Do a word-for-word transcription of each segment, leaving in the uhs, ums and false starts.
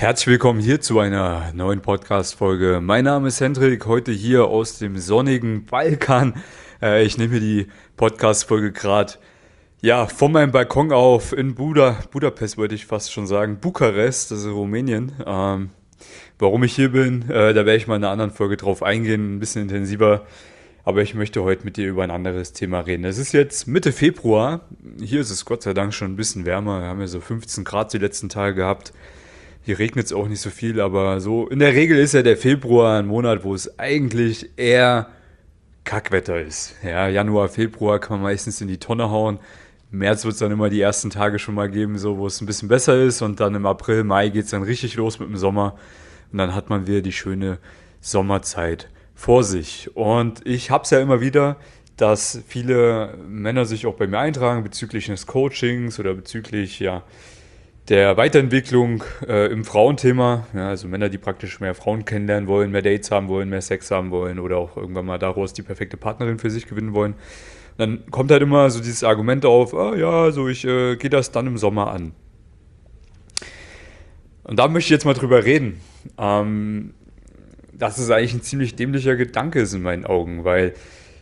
Herzlich willkommen hier zu einer neuen Podcast-Folge. Mein Name ist Hendrik, heute hier aus dem sonnigen Balkan. Äh, ich nehme die Podcast-Folge gerade ja, von meinem Balkon auf in Buda, Budapest, wollte ich fast schon sagen, Bukarest, das ist Rumänien. Ähm, warum ich hier bin, äh, da werde ich mal in einer anderen Folge drauf eingehen, ein bisschen intensiver. Aber ich möchte heute mit dir über ein anderes Thema reden. Es ist jetzt Mitte Februar, hier ist es Gott sei Dank schon ein bisschen wärmer. Wir haben ja so fünfzehn Grad die letzten Tage gehabt. Hier regnet es auch nicht so viel, aber so in der Regel ist ja der Februar ein Monat, wo es eigentlich eher Kackwetter ist. Ja, Januar, Februar kann man meistens in die Tonne hauen. Im März wird es dann immer die ersten Tage schon mal geben, so wo es ein bisschen besser ist. Und dann im April, Mai geht es dann richtig los mit dem Sommer. Und dann hat man wieder die schöne Sommerzeit vor sich. Und ich habe es ja immer wieder, dass viele Männer sich auch bei mir eintragen bezüglich des Coachings oder bezüglich, ja, der Weiterentwicklung äh, im Frauenthema, ja, also Männer, die praktisch mehr Frauen kennenlernen wollen, mehr Dates haben wollen, mehr Sex haben wollen oder auch irgendwann mal daraus die perfekte Partnerin für sich gewinnen wollen. Und dann kommt halt immer so dieses Argument auf, ah ja, so ich äh, gehe das dann im Sommer an. Und da möchte ich jetzt mal drüber reden. Ähm, dass es eigentlich ein ziemlich dämlicher Gedanke ist in meinen Augen, weil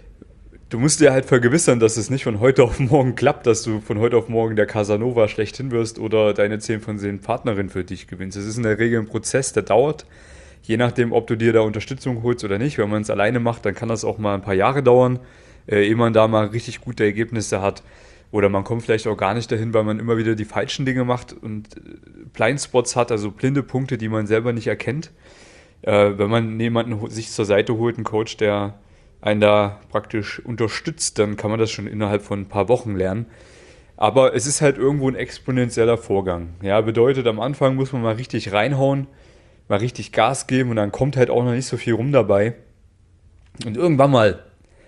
du musst dir halt vergewissern, dass es nicht von heute auf morgen klappt, dass du von heute auf morgen der Casanova schlechthin wirst oder deine zehn von zehn Partnerin für dich gewinnst. Es ist in der Regel ein Prozess, der dauert. Je nachdem, ob du dir da Unterstützung holst oder nicht. Wenn man es alleine macht, dann kann das auch mal ein paar Jahre dauern, äh, ehe man da mal richtig gute Ergebnisse hat. Oder man kommt vielleicht auch gar nicht dahin, weil man immer wieder die falschen Dinge macht und äh, Blindspots hat, also blinde Punkte, die man selber nicht erkennt. Äh, wenn man jemanden sich zur Seite holt, einen Coach, der einen da praktisch unterstützt, dann kann man das schon innerhalb von ein paar Wochen lernen. Aber es ist halt irgendwo ein exponentieller Vorgang. Ja, bedeutet, am Anfang muss man mal richtig reinhauen, mal richtig Gas geben und dann kommt halt auch noch nicht so viel rum dabei. Und irgendwann mal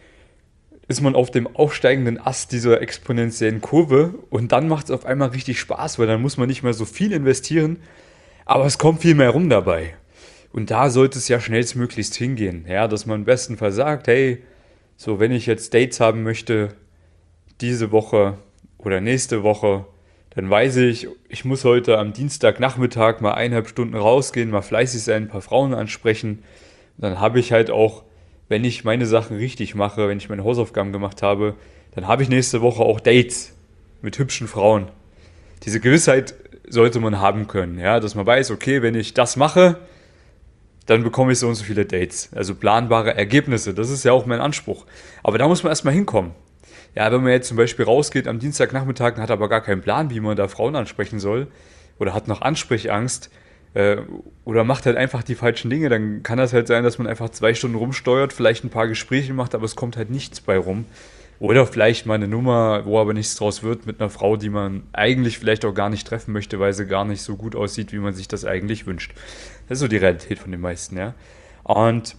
ist man auf dem aufsteigenden Ast dieser exponentiellen Kurve und dann macht es auf einmal richtig Spaß, weil dann muss man nicht mehr so viel investieren, aber es kommt viel mehr rum dabei. Und da sollte es ja schnellstmöglichst hingehen, ja, dass man im besten Fall sagt, hey, so wenn ich jetzt Dates haben möchte, diese Woche oder nächste Woche, dann weiß ich, ich muss heute am Dienstagnachmittag mal eineinhalb Stunden rausgehen, mal fleißig sein, ein paar Frauen ansprechen. Und dann habe ich halt auch, wenn ich meine Sachen richtig mache, wenn ich meine Hausaufgaben gemacht habe, dann habe ich nächste Woche auch Dates mit hübschen Frauen. Diese Gewissheit sollte man haben können, ja, dass man weiß, okay, wenn ich das mache, dann bekomme ich so und so viele Dates. Also planbare Ergebnisse, das ist ja auch mein Anspruch. Aber da muss man erstmal hinkommen. Ja, wenn man jetzt zum Beispiel rausgeht am Dienstagnachmittag und hat aber gar keinen Plan, wie man da Frauen ansprechen soll, oder hat noch Ansprechangst, äh, oder macht halt einfach die falschen Dinge, dann kann das halt sein, dass man einfach zwei Stunden rumsteuert, vielleicht ein paar Gespräche macht, aber es kommt halt nichts bei rum. Oder vielleicht mal eine Nummer, wo aber nichts draus wird, mit einer Frau, die man eigentlich vielleicht auch gar nicht treffen möchte, weil sie gar nicht so gut aussieht, wie man sich das eigentlich wünscht. Das ist so die Realität von den meisten, ja. Und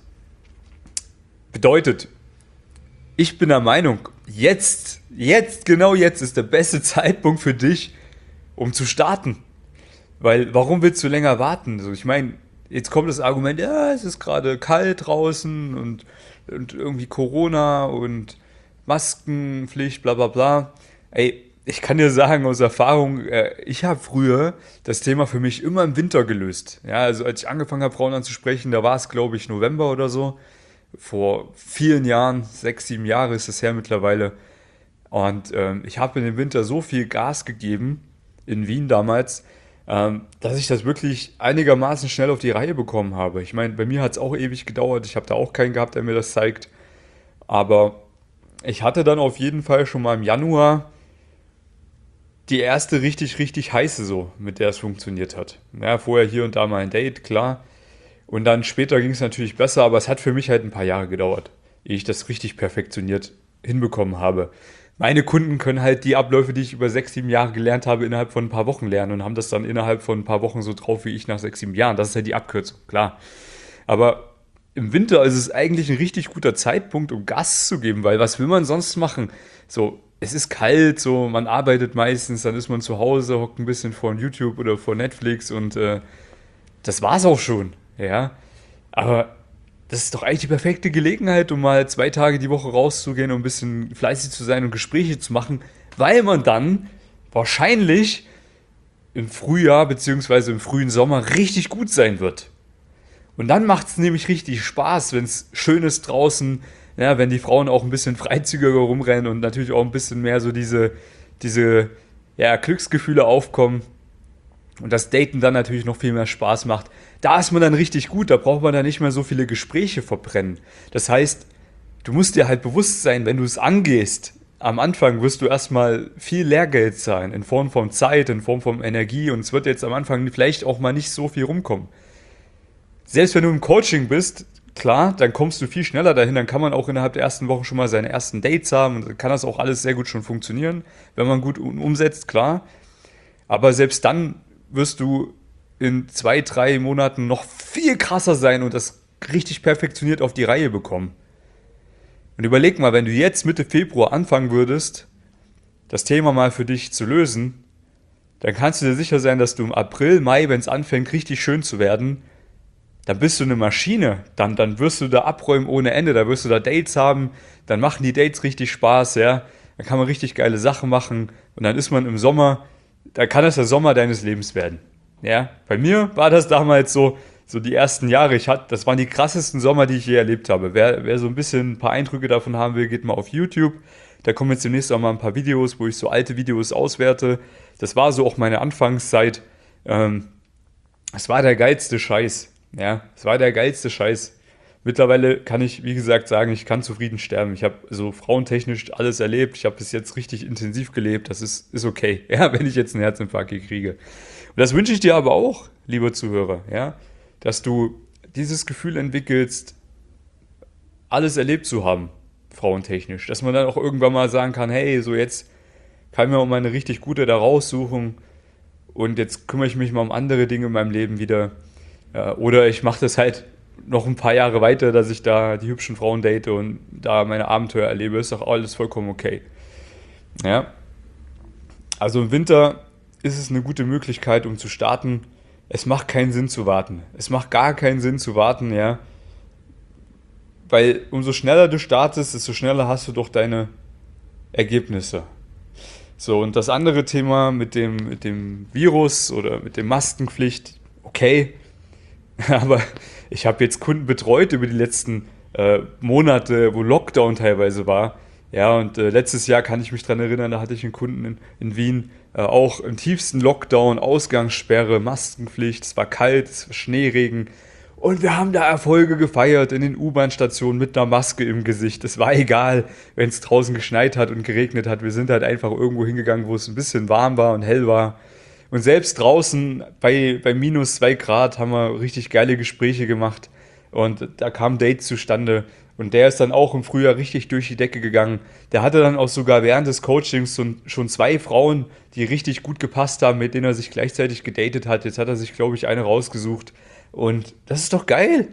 bedeutet, ich bin der Meinung, jetzt, jetzt, genau jetzt ist der beste Zeitpunkt für dich, um zu starten. Weil, warum willst du länger warten? Also ich meine, jetzt kommt das Argument, ja, es ist gerade kalt draußen und, und irgendwie Corona und Maskenpflicht, bla bla bla. Ey, ich kann dir sagen aus Erfahrung, äh, ich habe früher das Thema für mich immer im Winter gelöst. Ja, also als ich angefangen habe, Frauen anzusprechen, da war es, glaube ich, November oder so. Vor vielen Jahren, sechs, sieben Jahre ist es her mittlerweile. Und ähm, ich habe in dem Winter so viel Gas gegeben, in Wien damals, ähm, dass ich das wirklich einigermaßen schnell auf die Reihe bekommen habe. Ich meine, bei mir hat es auch ewig gedauert. Ich habe da auch keinen gehabt, der mir das zeigt. Aber ich hatte dann auf jeden Fall schon mal im Januar die erste richtig, richtig heiße so, mit der es funktioniert hat. Ja, vorher hier und da mal ein Date, klar. Und dann später ging es natürlich besser, aber es hat für mich halt ein paar Jahre gedauert, ehe ich das richtig perfektioniert hinbekommen habe. Meine Kunden können halt die Abläufe, die ich über sechs, sieben Jahre gelernt habe, innerhalb von ein paar Wochen lernen und haben das dann innerhalb von ein paar Wochen so drauf wie ich nach sechs, sieben Jahren. Das ist halt die Abkürzung, klar. Aber im Winter ist es eigentlich ein richtig guter Zeitpunkt, um Gas zu geben, weil was will man sonst machen? So, es ist kalt, so, man arbeitet meistens, dann ist man zu Hause, hockt ein bisschen vor YouTube oder vor Netflix und äh, das war's auch schon, ja. Aber das ist doch eigentlich die perfekte Gelegenheit, um mal zwei Tage die Woche rauszugehen und ein bisschen fleißig zu sein und Gespräche zu machen, weil man dann wahrscheinlich im Frühjahr bzw. im frühen Sommer richtig gut sein wird. Und dann macht es nämlich richtig Spaß, wenn es schön ist draußen, ja, wenn die Frauen auch ein bisschen freizügiger rumrennen und natürlich auch ein bisschen mehr so diese, diese ja, Glücksgefühle aufkommen und das Daten dann natürlich noch viel mehr Spaß macht. Da ist man dann richtig gut, da braucht man dann nicht mehr so viele Gespräche verbrennen. Das heißt, du musst dir halt bewusst sein, wenn du es angehst, am Anfang wirst du erstmal viel Lehrgeld zahlen, in Form von Zeit, in Form von Energie und es wird jetzt am Anfang vielleicht auch mal nicht so viel rumkommen. Selbst wenn du im Coaching bist, klar, dann kommst du viel schneller dahin, dann kann man auch innerhalb der ersten Woche schon mal seine ersten Dates haben und dann kann das auch alles sehr gut schon funktionieren, wenn man gut umsetzt, klar. Aber selbst dann wirst du in zwei, drei Monaten noch viel krasser sein und das richtig perfektioniert auf die Reihe bekommen. Und überleg mal, wenn du jetzt Mitte Februar anfangen würdest, das Thema mal für dich zu lösen, dann kannst du dir sicher sein, dass du im April, Mai, wenn es anfängt, richtig schön zu werden, dann bist du eine Maschine. Dann, dann wirst du da abräumen ohne Ende, da wirst du da Dates haben, dann machen die Dates richtig Spaß, ja. Dann kann man richtig geile Sachen machen und dann ist man im Sommer, da kann das der Sommer deines Lebens werden. Ja, bei mir war das damals so, so die ersten Jahre, ich hatte, das waren die krassesten Sommer, die ich je erlebt habe. Wer, wer so ein bisschen ein paar Eindrücke davon haben will, geht mal auf YouTube. Da kommen jetzt demnächst auch mal ein paar Videos, wo ich so alte Videos auswerte. Das war so auch meine Anfangszeit. Ähm, es war der geilste Scheiß. Ja, es war der geilste Scheiß. Mittlerweile kann ich, wie gesagt, sagen, ich kann zufrieden sterben. Ich habe so frauentechnisch alles erlebt. Ich habe bis jetzt richtig intensiv gelebt. Das ist, ist okay, ja, wenn ich jetzt einen Herzinfarkt hier kriege. Und das wünsche ich dir aber auch, lieber Zuhörer, ja, dass du dieses Gefühl entwickelst, alles erlebt zu haben, frauentechnisch. Dass man dann auch irgendwann mal sagen kann, hey, so jetzt kann ich mir auch mal eine richtig gute da raussuchen und jetzt kümmere ich mich mal um andere Dinge in meinem Leben wieder. Ja, oder ich mache das halt noch ein paar Jahre weiter, dass ich da die hübschen Frauen date und da meine Abenteuer erlebe. Ist doch alles vollkommen okay. Ja. Also im Winter ist es eine gute Möglichkeit, um zu starten. Es macht keinen Sinn zu warten. Es macht gar keinen Sinn zu warten, ja. Weil umso schneller du startest, desto schneller hast du doch deine Ergebnisse. So, und das andere Thema mit dem, mit dem Virus oder mit der Maskenpflicht, okay. Aber ich habe jetzt Kunden betreut über die letzten äh, Monate, wo Lockdown teilweise war. Ja, und äh, letztes Jahr kann ich mich dran erinnern, da hatte ich einen Kunden in, in Wien, äh, auch im tiefsten Lockdown, Ausgangssperre, Maskenpflicht, es war kalt, es war Schneeregen. Und wir haben da Erfolge gefeiert in den U-Bahn-Stationen mit einer Maske im Gesicht. Es war egal, wenn es draußen geschneit hat und geregnet hat. Wir sind halt einfach irgendwo hingegangen, wo es ein bisschen warm war und hell war. Und selbst draußen bei, bei minus zwei Grad haben wir richtig geile Gespräche gemacht. Und da kamen Dates zustande. Und der ist dann auch im Frühjahr richtig durch die Decke gegangen. Der hatte dann auch sogar während des Coachings schon, schon zwei Frauen, die richtig gut gepasst haben, mit denen er sich gleichzeitig gedatet hat. Jetzt hat er sich, glaube ich, eine rausgesucht. Und das ist doch geil.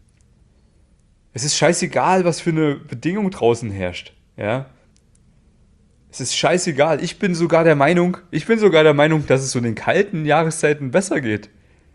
Es ist scheißegal, was für eine Bedingung draußen herrscht. Ja. Es ist scheißegal. Ich bin sogar der Meinung, ich bin sogar der Meinung, dass es so in den kalten Jahreszeiten besser geht.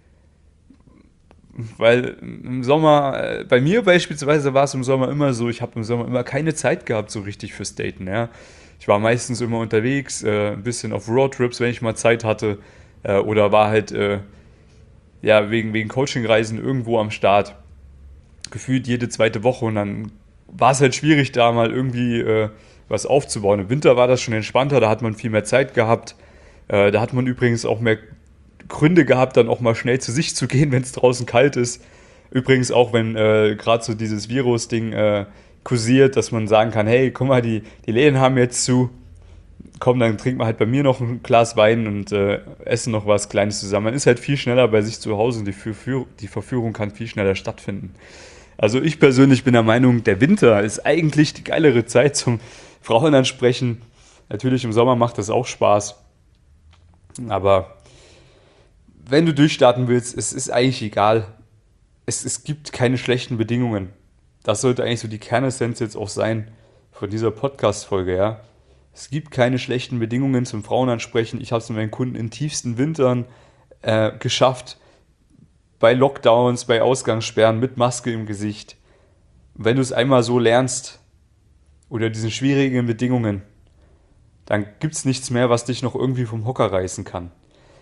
Weil im Sommer, bei mir beispielsweise war es im Sommer immer so, ich habe im Sommer immer keine Zeit gehabt so richtig fürs Daten. Ja. Ich war meistens immer unterwegs, äh, ein bisschen auf Roadtrips, wenn ich mal Zeit hatte. Äh, oder war halt äh, ja, wegen, wegen Coachingreisen irgendwo am Start. Gefühlt jede zweite Woche und dann war es halt schwierig, da mal irgendwie äh, was aufzubauen. Im Winter war das schon entspannter, da hat man viel mehr Zeit gehabt. Äh, da hat man übrigens auch mehr Gründe gehabt, dann auch mal schnell zu sich zu gehen, wenn es draußen kalt ist. Übrigens auch, wenn äh, gerade so dieses Virus-Ding äh, kursiert, dass man sagen kann, hey, guck mal, die, die Läden haben jetzt zu, komm, dann trinken wir halt bei mir noch ein Glas Wein und äh, essen noch was Kleines zusammen. Man ist halt viel schneller bei sich zu Hause und die, Verführ- die Verführung kann viel schneller stattfinden. Also ich persönlich bin der Meinung, der Winter ist eigentlich die geilere Zeit zum Frauen ansprechen. Natürlich im Sommer macht das auch Spaß. Aber wenn du durchstarten willst, es ist eigentlich egal. Es, es gibt keine schlechten Bedingungen. Das sollte eigentlich so die Kernessenz jetzt auch sein von dieser Podcast-Folge, ja. Es gibt keine schlechten Bedingungen zum Frauenansprechen. Ich habe es mit meinen Kunden in tiefsten Wintern äh, geschafft, bei Lockdowns, bei Ausgangssperren, mit Maske im Gesicht. Und wenn du es einmal so lernst, unter diesen schwierigen Bedingungen, dann gibt es nichts mehr, was dich noch irgendwie vom Hocker reißen kann.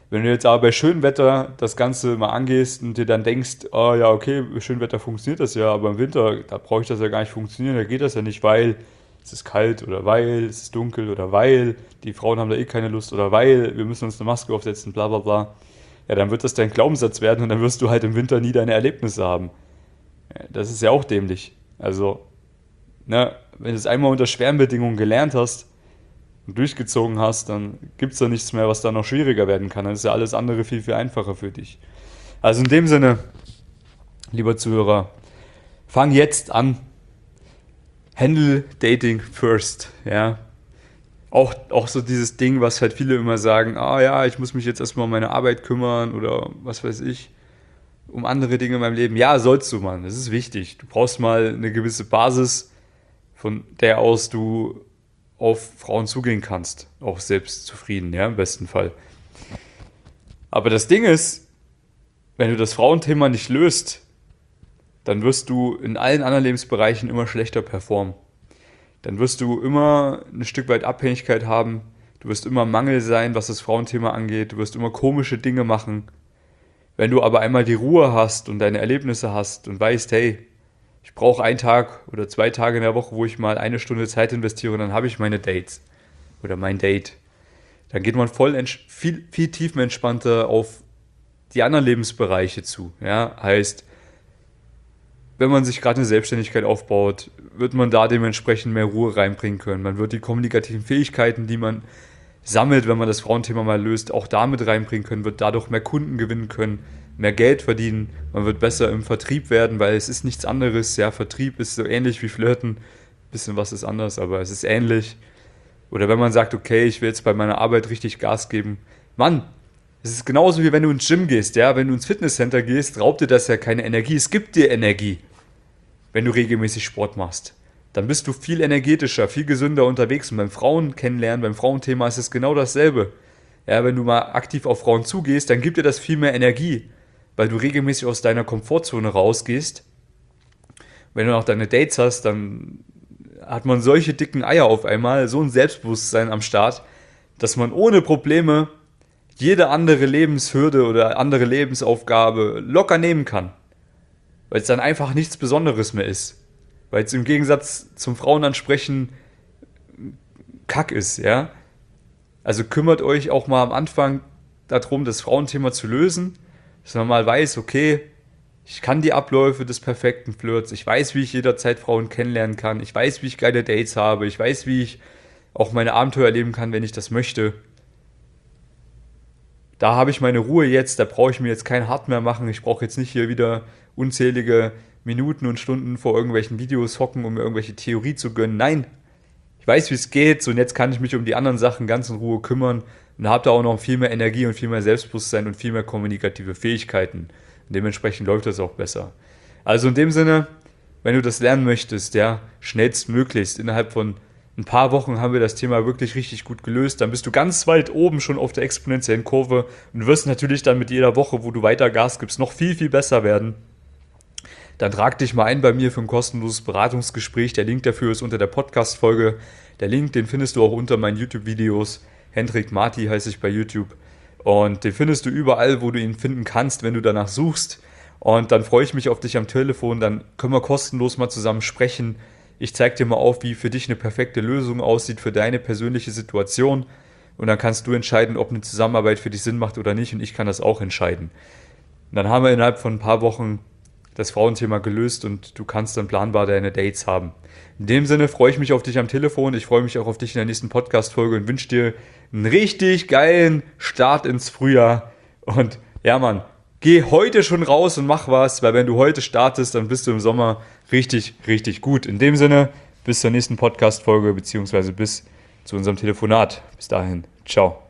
Wenn du jetzt aber bei schönem Wetter das Ganze mal angehst und dir dann denkst, oh ja, okay, bei schönem Wetter funktioniert das ja, aber im Winter, da brauche ich das ja gar nicht funktionieren, da geht das ja nicht, weil es ist kalt oder weil es ist dunkel oder weil die Frauen haben da eh keine Lust oder weil wir müssen uns eine Maske aufsetzen, bla bla bla. Ja, dann wird das dein Glaubenssatz werden und dann wirst du halt im Winter nie deine Erlebnisse haben. Ja, das ist ja auch dämlich. Also, ne, wenn du es einmal unter schweren Bedingungen gelernt hast und durchgezogen hast, dann gibt es da nichts mehr, was da noch schwieriger werden kann. Dann ist ja alles andere viel, viel einfacher für dich. Also in dem Sinne, lieber Zuhörer, fang jetzt an. Handle Dating first, ja. Auch, auch so dieses Ding, was halt viele immer sagen, ah ja, ich muss mich jetzt erstmal um meine Arbeit kümmern oder was weiß ich, um andere Dinge in meinem Leben. Ja, sollst du, Mann, das ist wichtig. Du brauchst mal eine gewisse Basis, von der aus du auf Frauen zugehen kannst. Auch selbst zufrieden, ja, im besten Fall. Aber das Ding ist, wenn du das Frauenthema nicht löst, dann wirst du in allen anderen Lebensbereichen immer schlechter performen. Dann wirst du immer ein Stück weit Abhängigkeit haben. Du wirst immer Mangel sein, was das Frauenthema angeht. Du wirst immer komische Dinge machen. Wenn du aber einmal die Ruhe hast und deine Erlebnisse hast und weißt, hey, ich brauche einen Tag oder zwei Tage in der Woche, wo ich mal eine Stunde Zeit investiere und dann habe ich meine Dates oder mein Date. Dann geht man voll viel, viel tiefenentspannter auf die anderen Lebensbereiche zu. Ja? Heißt, wenn man sich gerade eine Selbstständigkeit aufbaut, wird man da dementsprechend mehr Ruhe reinbringen können. Man wird die kommunikativen Fähigkeiten, die man sammelt, wenn man das Frauenthema mal löst, auch damit reinbringen können, wird dadurch mehr Kunden gewinnen können, mehr Geld verdienen. Man wird besser im Vertrieb werden, weil es ist nichts anderes. Ja, Vertrieb ist so ähnlich wie Flirten. Ein bisschen was ist anders, aber es ist ähnlich. Oder wenn man sagt, okay, ich will jetzt bei meiner Arbeit richtig Gas geben. Mann, es ist genauso wie wenn du ins Gym gehst, ja, wenn du ins Fitnesscenter gehst, raubt dir das ja keine Energie. Es gibt dir Energie, wenn du regelmäßig Sport machst. Dann bist du viel energetischer, viel gesünder unterwegs. Und beim Frauen kennenlernen, beim Frauenthema ist es genau dasselbe. Ja, wenn du mal aktiv auf Frauen zugehst, dann gibt dir das viel mehr Energie, weil du regelmäßig aus deiner Komfortzone rausgehst. Wenn du auch deine Dates hast, dann hat man solche dicken Eier auf einmal, so ein Selbstbewusstsein am Start, dass man ohne Probleme jede andere Lebenshürde oder andere Lebensaufgabe locker nehmen kann. Weil es dann einfach nichts Besonderes mehr ist. Weil es im Gegensatz zum Frauenansprechen Kack ist, ja. Also kümmert euch auch mal am Anfang darum, das Frauenthema zu lösen, dass man mal weiß, okay, ich kann die Abläufe des perfekten Flirts, ich weiß, wie ich jederzeit Frauen kennenlernen kann, ich weiß, wie ich geile Dates habe, ich weiß, wie ich auch meine Abenteuer erleben kann, wenn ich das möchte. Da habe ich meine Ruhe jetzt, da brauche ich mir jetzt kein Hart mehr machen, ich brauche jetzt nicht hier wieder unzählige Minuten und Stunden vor irgendwelchen Videos hocken, um mir irgendwelche Theorie zu gönnen. Nein, ich weiß, wie es geht, so und jetzt kann ich mich um die anderen Sachen ganz in Ruhe kümmern und habe da auch noch viel mehr Energie und viel mehr Selbstbewusstsein und viel mehr kommunikative Fähigkeiten. Und dementsprechend läuft das auch besser. Also in dem Sinne, wenn du das lernen möchtest, ja, schnellstmöglichst, innerhalb von ein paar Wochen haben wir das Thema wirklich richtig gut gelöst, dann bist du ganz weit oben schon auf der exponentiellen Kurve und wirst natürlich dann mit jeder Woche, wo du weiter Gas gibst, noch viel, viel besser werden. Dann trag dich mal ein bei mir für ein kostenloses Beratungsgespräch. Der Link dafür ist unter der Podcast-Folge. Der Link, den findest du auch unter meinen YouTube-Videos. Hendrik Marti heiße ich bei YouTube. Und den findest du überall, wo du ihn finden kannst, wenn du danach suchst. Und dann freue ich mich auf dich am Telefon. Dann können wir kostenlos mal zusammen sprechen. Ich zeige dir mal auf, wie für dich eine perfekte Lösung aussieht für deine persönliche Situation. Und dann kannst du entscheiden, ob eine Zusammenarbeit für dich Sinn macht oder nicht. Und ich kann das auch entscheiden. Und dann haben wir innerhalb von ein paar Wochen das Frauenthema gelöst und du kannst dann planbar deine Dates haben. In dem Sinne freue ich mich auf dich am Telefon. Ich freue mich auch auf dich in der nächsten Podcast-Folge und wünsche dir einen richtig geilen Start ins Frühjahr. Und ja, Mann, geh heute schon raus und mach was, weil wenn du heute startest, dann bist du im Sommer richtig, richtig gut. In dem Sinne, bis zur nächsten Podcast-Folge beziehungsweise bis zu unserem Telefonat. Bis dahin, ciao.